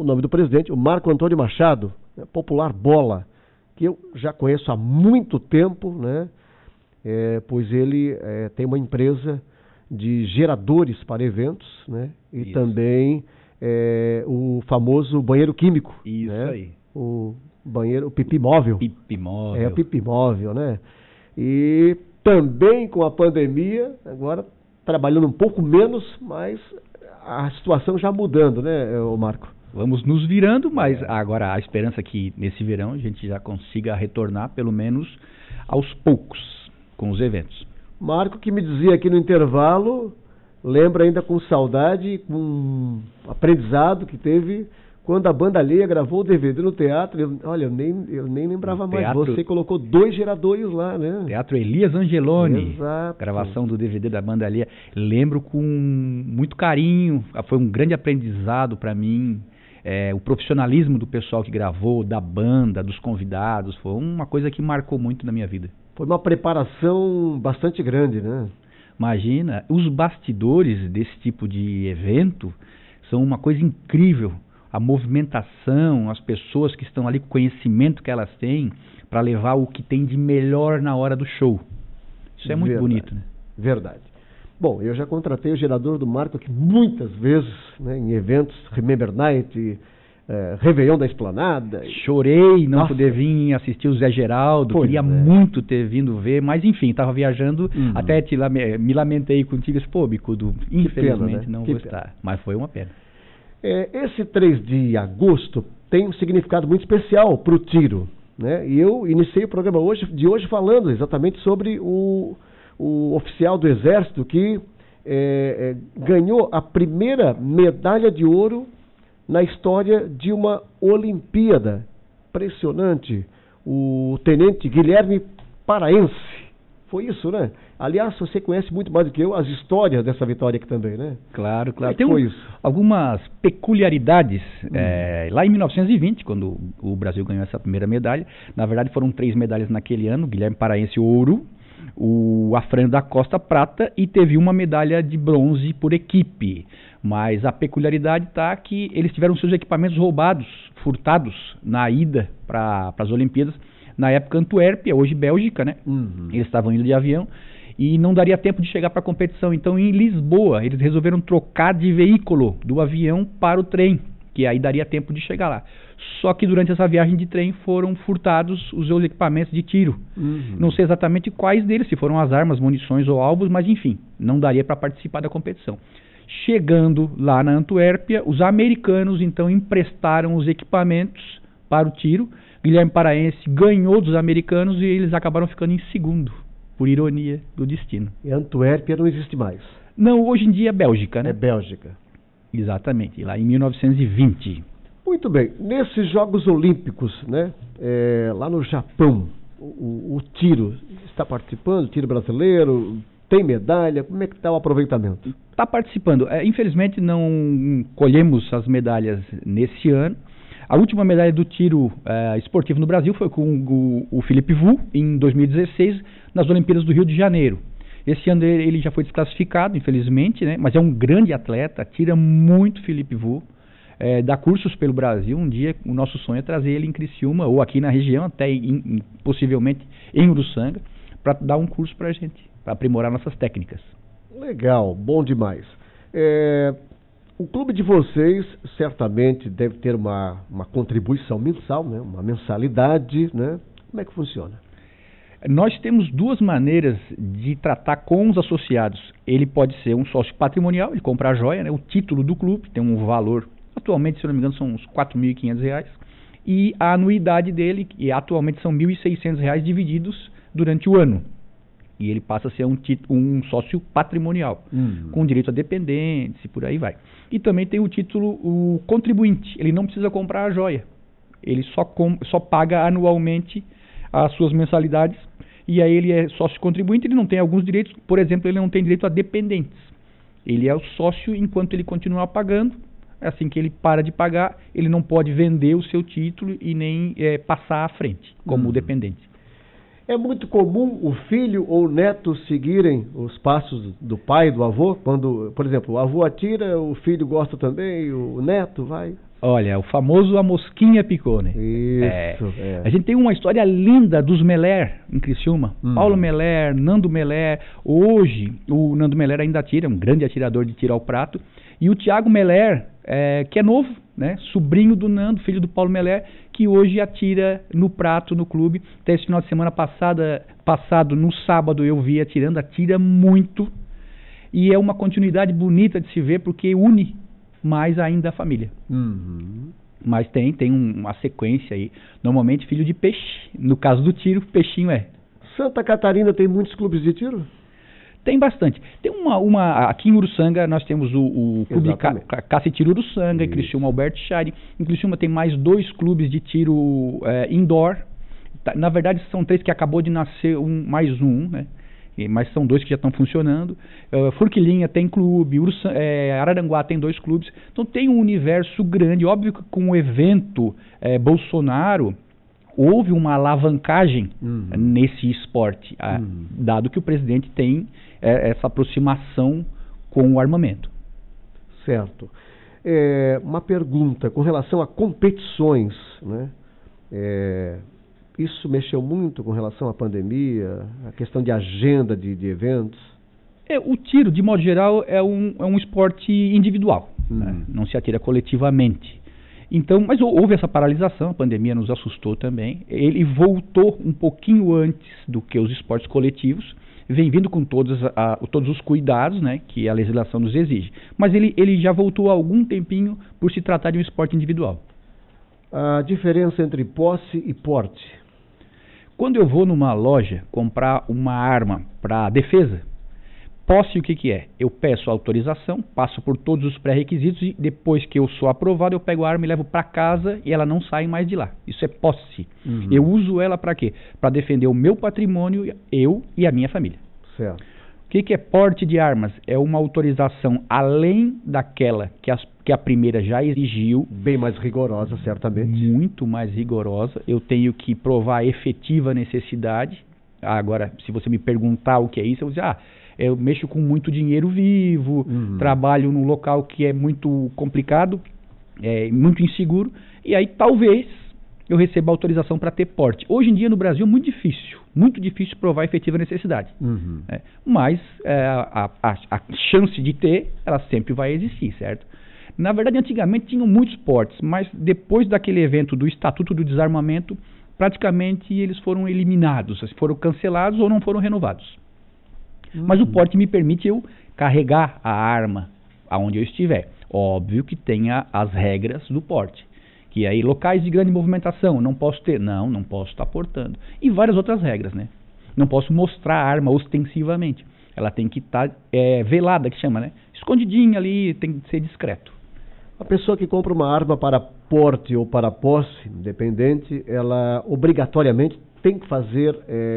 o nome do presidente, o Marco Antônio Machado, né, popular Bola, que eu já conheço há muito tempo, né, pois ele tem uma empresa de geradores para eventos, né, e Isso. também o famoso banheiro químico. Isso, né, aí. O banheiro, o pipi móvel. Pipi móvel. O pipi móvel, né? E também com a pandemia, agora trabalhando um pouco menos, mas a situação já mudando, né, Marco? Vamos nos virando, mas agora a esperança é que nesse verão a gente já consiga retornar, pelo menos aos poucos, com os eventos. Marco, que me dizia aqui no intervalo, lembra ainda com saudade, com aprendizado que teve quando a Banda Alheia gravou o DVD no teatro. Eu nem lembrava mais. Você colocou 2 geradores lá, né? Teatro Elias Angeloni. Exato. Gravação do DVD da Banda Alheia. Lembro com muito carinho. Foi um grande aprendizado para mim. O profissionalismo do pessoal que gravou, da banda, dos convidados. Foi uma coisa que marcou muito na minha vida. Foi uma preparação bastante grande, né? Imagina, os bastidores desse tipo de evento são uma coisa incrível. A movimentação, as pessoas que estão ali, com o conhecimento que elas têm para levar o que tem de melhor na hora do show. Isso é muito bonito, né? Verdade. Bom, eu já contratei o gerador do Marco aqui muitas vezes, né, em eventos, Remember Night, Réveillon da Esplanada. Chorei não poder vir assistir o Zé Geraldo, queria muito ter vindo ver, mas enfim, estava viajando, até me lamentei contigo, pô, Bicudo, infelizmente pena, né? Não vou estar, mas foi uma pena. Esse 3 de agosto tem um significado muito especial para o tiro, né? E eu iniciei o programa de hoje falando exatamente sobre o oficial do Exército que ganhou a primeira medalha de ouro na história de uma Olimpíada. Impressionante. O tenente Guilherme Paraense. Foi isso, né? Aliás, você conhece muito mais do que eu as histórias dessa vitória aqui também, né? Claro. Tem algumas peculiaridades. Lá em 1920, quando o Brasil ganhou essa primeira medalha, na verdade foram 3 medalhas naquele ano, Guilherme Paraense ouro, o Afrânio da Costa prata e teve uma medalha de bronze por equipe. Mas a peculiaridade está que eles tiveram seus equipamentos roubados, furtados na ida para as Olimpíadas, na época Antuérpia, hoje Bélgica, né? Eles estavam indo de avião e não daria tempo de chegar para a competição. Então, em Lisboa, eles resolveram trocar de veículo do avião para o trem, que aí daria tempo de chegar lá. Só que durante essa viagem de trem foram furtados os seus equipamentos de tiro. Não sei exatamente quais deles, se foram as armas, munições ou alvos, mas enfim, não daria para participar da competição. Chegando lá na Antuérpia, os americanos então emprestaram os equipamentos para o tiro. Guilherme Paraense ganhou dos americanos e eles acabaram ficando em segundo, por ironia do destino. E Antuérpia não existe mais? Não, hoje em dia é Bélgica, né? É Bélgica. Exatamente, lá em 1920. Muito bem. Nesses Jogos Olímpicos, né, lá no Japão, o tiro está participando, o tiro brasileiro, tem medalha, como é que está o aproveitamento? Está participando. Infelizmente não colhemos as medalhas nesse ano. A última medalha do tiro esportivo no Brasil foi com o Felipe Vu, em 2016, nas Olimpíadas do Rio de Janeiro. Esse ano ele já foi desclassificado, infelizmente, né? Mas é um grande atleta, tira muito Felipe Vu, dá cursos pelo Brasil. Um dia o nosso sonho é trazer ele em Criciúma, ou aqui na região, até possivelmente em Uruçanga, para dar um curso para a gente, para aprimorar nossas técnicas. Legal, bom demais. O clube de vocês certamente deve ter uma contribuição mensal, né? Uma mensalidade, né? Como é que funciona? Nós temos 2 maneiras de tratar com os associados. Ele pode ser um sócio patrimonial, ele compra a joia, né? O título do clube tem um valor, atualmente, se não me engano, são uns R$ 4.500, e a anuidade dele, que atualmente são R$ 1.600 divididos durante o ano. E ele passa a ser um sócio patrimonial, com direito a dependentes e por aí vai. E também tem o título o contribuinte, ele não precisa comprar a joia, ele só paga anualmente as suas mensalidades, e aí ele é sócio contribuinte, ele não tem alguns direitos, por exemplo, ele não tem direito a dependentes. Ele é o sócio enquanto ele continuar pagando. Assim que ele para de pagar, ele não pode vender o seu título e nem passar à frente, como dependente. É muito comum o filho ou o neto seguirem os passos do pai, do avô? Quando, por exemplo, o avô atira, o filho gosta também, o neto vai? Olha, o famoso A Mosquinha Picou, né? Isso, A gente tem uma história linda dos Meller em Criciúma. Paulo Meller, Nando Meller. Hoje, o Nando Meller ainda atira, um grande atirador de tiro ao prato. E o Thiago Meller, que é novo, né? Sobrinho do Nando, filho do Paulo Meller, que hoje atira no prato no clube. Até esse final de semana passado, no sábado, eu vi atirando, atira muito. E é uma continuidade bonita de se ver, porque une mais ainda a família. Mas tem uma sequência aí. Normalmente filho de peixe. No caso do tiro, peixinho é. Santa Catarina tem muitos clubes de tiro? Tem bastante. Tem aqui em Uruçanga nós temos o clube de caça e tiro Uruçanga, em Criciúma Albert Scheire. Em Criciúma tem mais 2 clubes de tiro indoor. Na verdade são 3 que acabou de nascer mais um, né? Mas são 2 que já estão funcionando. Forquilinha tem clube, Araranguá tem 2 clubes. Então tem um universo grande. Óbvio que com o evento Bolsonaro houve uma alavancagem nesse esporte, dado que o presidente tem essa aproximação com o armamento. Certo. Uma pergunta com relação a competições, né? Isso mexeu muito com relação à pandemia, a questão de agenda de eventos? O tiro, de modo geral, é um esporte individual, né? Não se atira coletivamente. Então, mas houve essa paralisação, a pandemia nos assustou também. Ele voltou um pouquinho antes do que os esportes coletivos, vem vindo com todos os cuidados, né, que a legislação nos exige. Mas ele já voltou há algum tempinho por se tratar de um esporte individual. A diferença entre posse e porte? Quando eu vou numa loja comprar uma arma para defesa, posse o que é? Eu peço autorização, passo por todos os pré-requisitos e depois que eu sou aprovado, eu pego a arma e levo para casa e ela não sai mais de lá. Isso é posse. Eu uso ela para quê? Para defender o meu patrimônio, eu e a minha família. Certo. O que é porte de armas? É uma autorização além daquela que a primeira já exigiu. Bem mais rigorosa, certamente. Muito mais rigorosa. Eu tenho que provar a efetiva necessidade. Agora, se você me perguntar o que é isso, eu vou dizer, eu mexo com muito dinheiro vivo, trabalho num local que é muito complicado, muito inseguro, e aí talvez eu receba autorização para ter porte. Hoje em dia no Brasil é muito difícil provar a efetiva necessidade. Mas a chance de ter, ela sempre vai existir, certo? Na verdade, antigamente tinham muitos portes, mas depois daquele evento do Estatuto do Desarmamento, praticamente eles foram eliminados, foram cancelados ou não foram renovados. Mas o porte me permite eu carregar a arma aonde eu estiver. Óbvio que tenha as regras do porte. Que aí, locais de grande movimentação, não posso ter. Não posso estar portando. E várias outras regras, né? Não posso mostrar a arma ostensivamente. Ela tem que estar velada, que chama, né? Escondidinha ali, tem que ser discreto. A pessoa que compra uma arma para porte ou para posse, independente, ela obrigatoriamente tem que fazer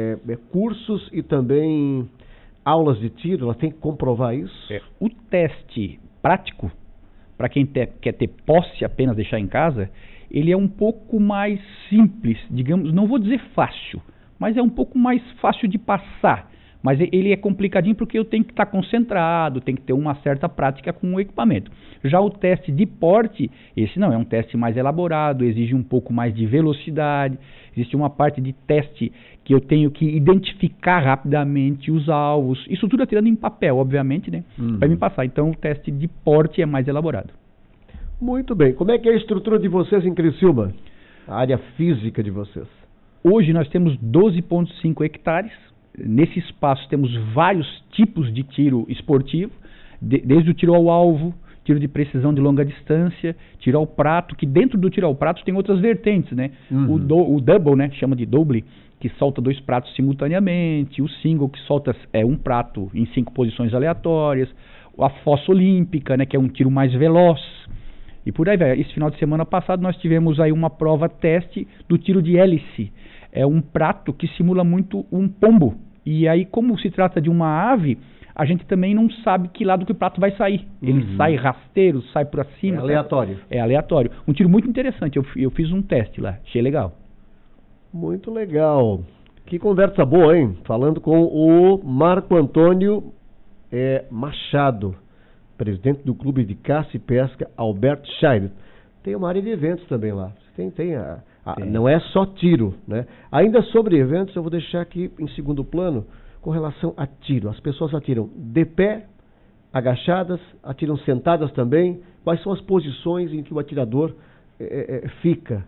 cursos e também aulas de tiro, ela tem que comprovar isso? O teste prático, para quem quer ter posse apenas deixar em casa, ele é um pouco mais simples, digamos, não vou dizer fácil, mas é um pouco mais fácil de passar. Mas ele é complicadinho porque eu tenho que estar concentrado, tem que ter uma certa prática com o equipamento. Já o teste de porte, esse não, é um teste mais elaborado, exige um pouco mais de velocidade, existe uma parte de teste que eu tenho que identificar rapidamente os alvos, isso tudo atirando em papel, obviamente, né, para me passar. Então o teste de porte é mais elaborado. Muito bem. Como é que é a estrutura de vocês em Criciúma? A área física de vocês? Hoje nós temos 12,5 hectares. Nesse espaço temos vários tipos de tiro esportivo, desde o tiro ao alvo, tiro de precisão de longa distância, tiro ao prato, que dentro do tiro ao prato tem outras vertentes, né? O double, né, chama de double, que solta 2 pratos simultaneamente, o single, que solta um prato em 5 posições aleatórias, a fossa olímpica, né, que é um tiro mais veloz, e por aí vai. Esse final de semana passado nós tivemos aí uma prova teste do tiro de hélice. É um prato que simula muito um pombo. E aí, como se trata de uma ave, a gente também não sabe que lado que o prato vai sair. Ele sai rasteiro, sai para cima. É aleatório. É aleatório. Um tiro muito interessante. Eu fiz um teste lá. Achei legal. Muito legal. Que conversa boa, hein? Falando com o Marco Antônio Machado, presidente do Clube de Caça e Pesca Albert Scheire. tem uma área de eventos também lá. Não é só tiro, né? Ainda sobre eventos, eu vou deixar aqui em segundo plano com relação a tiro. As pessoas atiram de pé, agachadas, atiram sentadas também. Quais são as posições em que o atirador fica?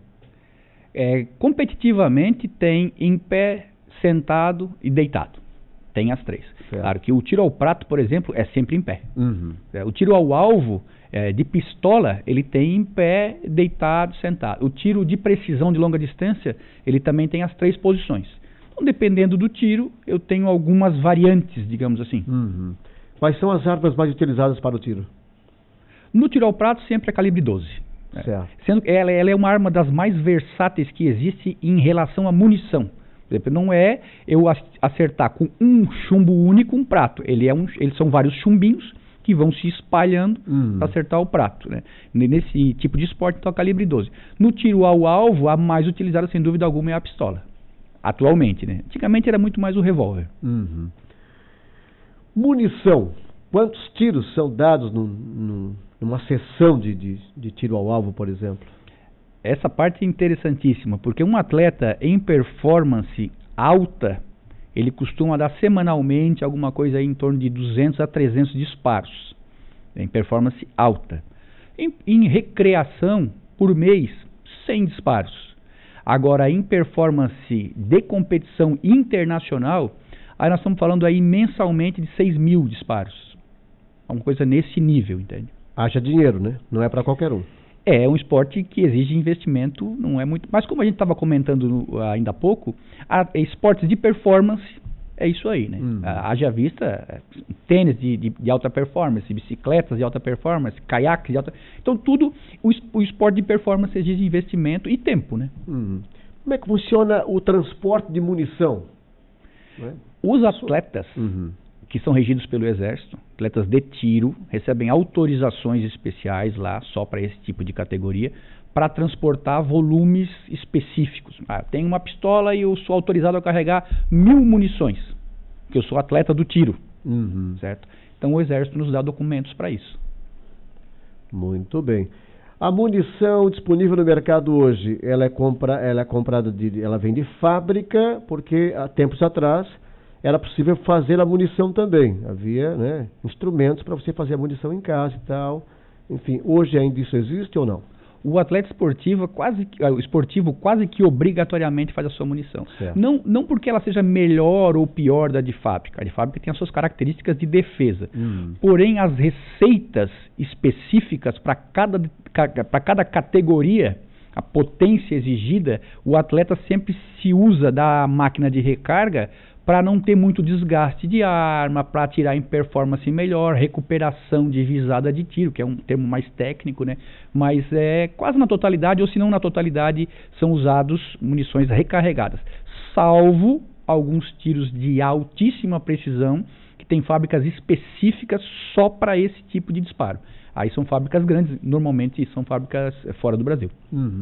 Competitivamente tem em pé, sentado e deitado. Tem as três. Certo. Claro que o tiro ao prato, por exemplo, é sempre em pé. Uhum. O tiro ao alvo de pistola, ele tem em pé, deitado, sentado. O tiro de precisão de longa distância, ele também tem as três posições. Então, dependendo do tiro, eu tenho algumas variantes, digamos assim. Uhum. Quais são as armas mais utilizadas para o tiro? No tiro ao prato, sempre é calibre 12. Certo. Sendo que ela é uma arma das mais versáteis que existe em relação à munição. Por exemplo, não é eu acertar com um chumbo único um prato. Eles são vários chumbinhos que vão se espalhando para acertar o prato, né? Nesse tipo de esporte, então, a calibre 12. No tiro ao alvo, a mais utilizada, sem dúvida alguma, é a pistola. Atualmente, né? Antigamente era muito mais o revólver. Uhum. Munição. Quantos tiros são dados numa sessão de tiro ao alvo, por exemplo? Essa parte é interessantíssima, porque um atleta em performance alta, ele costuma dar semanalmente alguma coisa aí em torno de 200 a 300 disparos, em performance alta. Em recreação, por mês, 100 disparos. Agora, em performance de competição internacional, aí nós estamos falando aí mensalmente de 6.000 disparos. Uma coisa nesse nível, entende? Haja dinheiro, né? Não é para qualquer um. É um esporte que exige investimento, não é muito... Mas como a gente estava comentando ainda há pouco, esportes de performance é isso aí, né? Haja vista tênis de alta performance, bicicletas de alta performance, caiaques de alta... Então tudo, o esporte de performance exige investimento e tempo, né? Como é que funciona o transporte de munição? Os atletas... que são regidos pelo Exército, atletas de tiro, recebem autorizações especiais lá, só para esse tipo de categoria, para transportar volumes específicos. Tenho uma pistola e eu sou autorizado a carregar 1.000 munições, porque eu sou atleta do tiro, certo? Então o Exército nos dá documentos para isso. Muito bem. A munição disponível no mercado hoje, ela vem de fábrica, porque há tempos atrás era possível fazer a munição também. Havia, né, instrumentos para você fazer a munição em casa e tal. Enfim, hoje ainda isso existe ou não? O atleta esportivo quase que obrigatoriamente faz a sua munição. Não porque ela seja melhor ou pior da de fábrica. A de fábrica tem as suas características de defesa. Porém, as receitas específicas para cada categoria, a potência exigida, o atleta sempre se usa da máquina de recarga para não ter muito desgaste de arma, para atirar em performance melhor, recuperação de visada de tiro, que é um termo mais técnico, né? Mas quase na totalidade, ou se não na totalidade, são usados munições recarregadas, salvo alguns tiros de altíssima precisão, que tem fábricas específicas só para esse tipo de disparo. Aí são fábricas grandes, normalmente são fábricas fora do Brasil.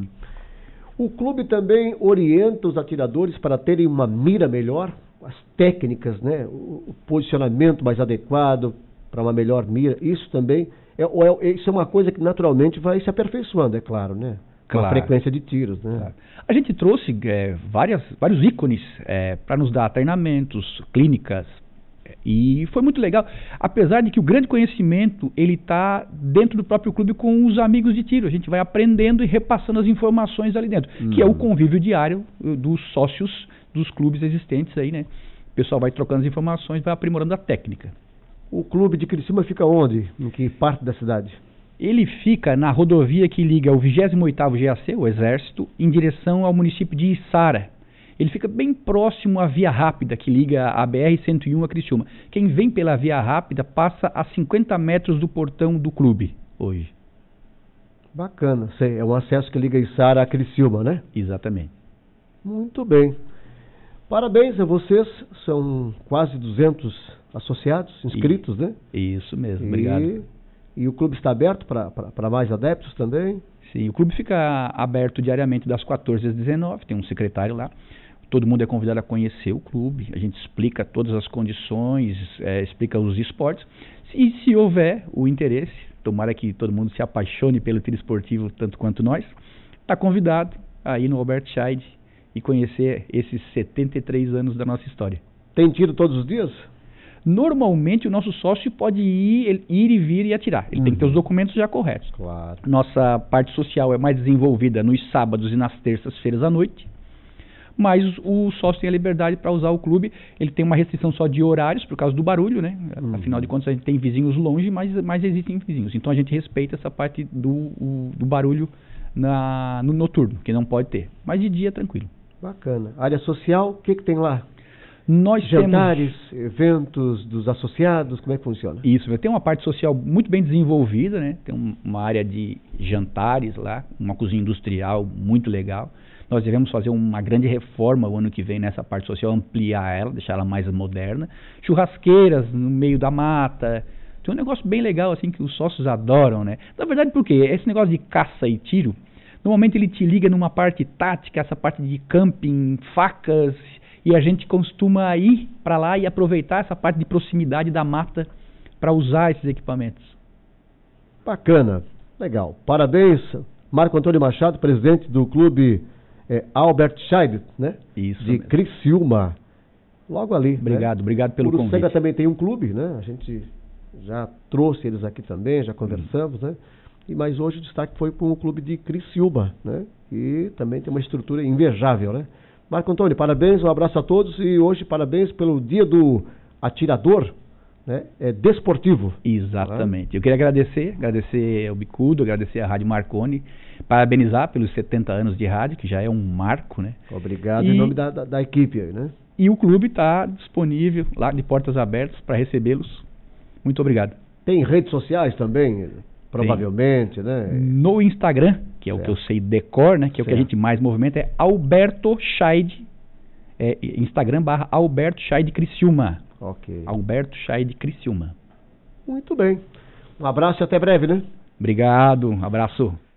O clube também orienta os atiradores para terem uma mira melhor, as técnicas, né? O posicionamento mais adequado para uma melhor mira. Isso também isso é uma coisa que naturalmente vai se aperfeiçoando, é claro, né? Claro. A frequência de tiros, né? Claro. A gente trouxe vários ícones para nos dar treinamentos, clínicas, e foi muito legal, apesar de que o grande conhecimento ele está dentro do próprio clube com os amigos de tiro. A gente vai aprendendo e repassando as informações ali dentro, que é o convívio diário dos sócios dos clubes existentes aí, né? O pessoal vai trocando as informações, vai aprimorando a técnica. O clube de Criciúma fica onde? Em que parte da cidade? Ele fica na rodovia que liga o 28º GAC, o Exército, em direção ao município de Içara. Ele fica bem próximo à Via Rápida, que liga a BR-101 a Criciúma. Quem vem pela Via Rápida passa a 50 metros do portão do clube, hoje. Bacana. É um acesso que liga Içara a Criciúma, né? Exatamente. Muito bem. Parabéns a vocês. São quase 200 associados, inscritos, né? Isso mesmo, obrigado. E o clube está aberto para mais adeptos também? Sim, o clube fica aberto diariamente das 14 às 19, tem um secretário lá. Todo mundo é convidado a conhecer o clube, a gente explica todas as condições, explica os esportes. E se houver o interesse, tomara que todo mundo se apaixone pelo tiro esportivo tanto quanto nós, está convidado a ir no Albert Scheid e conhecer esses 73 anos da nossa história. Tem tiro todos os dias? Normalmente o nosso sócio pode ir e vir e atirar. Ele tem que ter os documentos já corretos. Claro. Nossa parte social é mais desenvolvida nos sábados e nas terças-feiras à noite. Mas o sócio tem a liberdade para usar o clube. Ele tem uma restrição só de horários por causa do barulho, né? Afinal de contas a gente tem vizinhos longe, mas existem vizinhos. Então a gente respeita essa parte do barulho no noturno, que não pode ter. Mas de dia tranquilo. Bacana. Área social, o que tem lá? Nós Jantares, eventos dos associados, como é que funciona? Isso, tem uma parte social muito bem desenvolvida, né? Tem uma área de jantares lá, uma cozinha industrial muito legal. Nós devemos fazer uma grande reforma o ano que vem nessa parte social, ampliar ela, deixar ela mais moderna. Churrasqueiras no meio da mata. Tem um negócio bem legal assim que os sócios adoram, né? Na verdade, por quê? Esse negócio de caça e tiro, normalmente ele te liga numa parte tática, essa parte de camping, facas, e a gente costuma ir para lá e aproveitar essa parte de proximidade da mata para usar esses equipamentos. Bacana, legal. Parabéns, Marco Antônio Machado, presidente do clube Albert Scheid, né? Isso. De Criciúma. Logo ali. Obrigado, né? Obrigado pelo convite. Uruçanga também tem um clube, né? A gente já trouxe eles aqui também, já conversamos, né? Mas hoje o destaque foi para o clube de Criciúma, né? E também tem uma estrutura invejável, né? Marco Antônio, parabéns, um abraço a todos e hoje parabéns pelo dia do atirador, né? Desportivo. Exatamente. Eu queria agradecer ao Bicudo, agradecer à Rádio Marconi, parabenizar pelos 70 anos de rádio, que já é um marco, né? Obrigado em nome da equipe aí, né? E o clube está disponível lá de portas abertas para recebê-los. Muito obrigado. Tem redes sociais também? Provavelmente, né? No Instagram, que é o que eu sei decor, né? Que é o que a gente mais movimenta, é Alberto Scheid, Instagram / Alberto Scheid Criciúma. Ok. Alberto Scheid Criciúma. Muito bem. Um abraço e até breve, né? Obrigado, um abraço.